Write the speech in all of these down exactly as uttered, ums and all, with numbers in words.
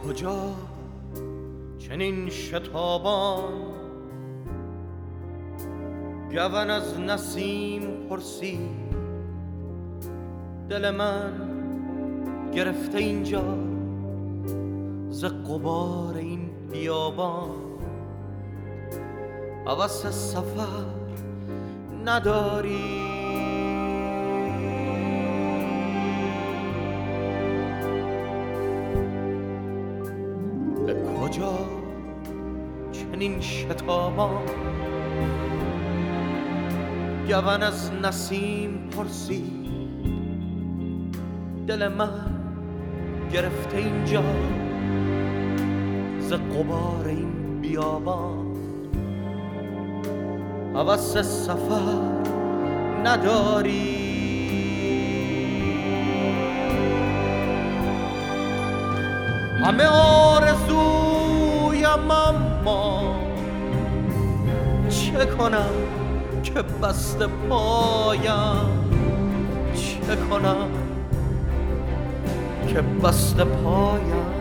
کجا چنین شتابان گون از نسیم پرسید دل من گرفته اینجا ز غبار این بیابان هوس سفر نداری به کجا چنین شتابان گون از نسیم پرسید دل من گرفته اینجا ز غبار این بیابان هوس سفر نداری همه آرزویم اما چه کنم که بسته پایم چه کنم که بسته پایم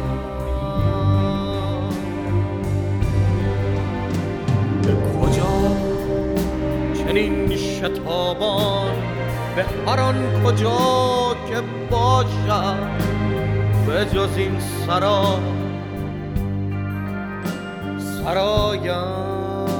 به کجا چنین شتابان به هر آن کجا که باشد به جز این سرا سرایم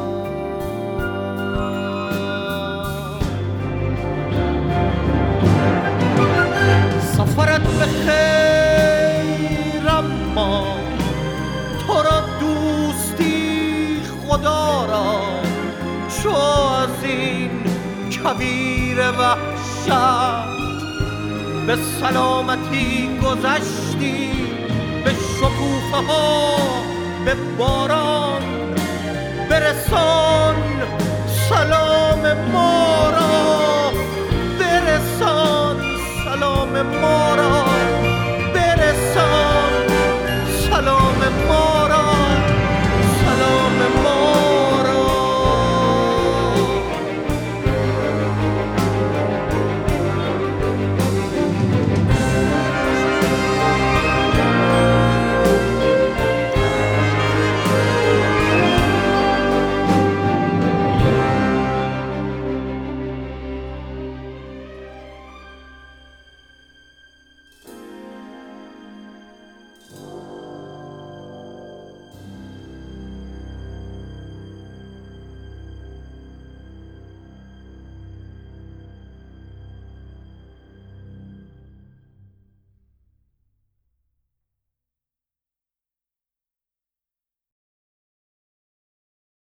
سفرت به خیر اما تو را دوستی خدا را چو از این کویر وحشت به سلامتی گذشتی به شکوفه ها به باران برسان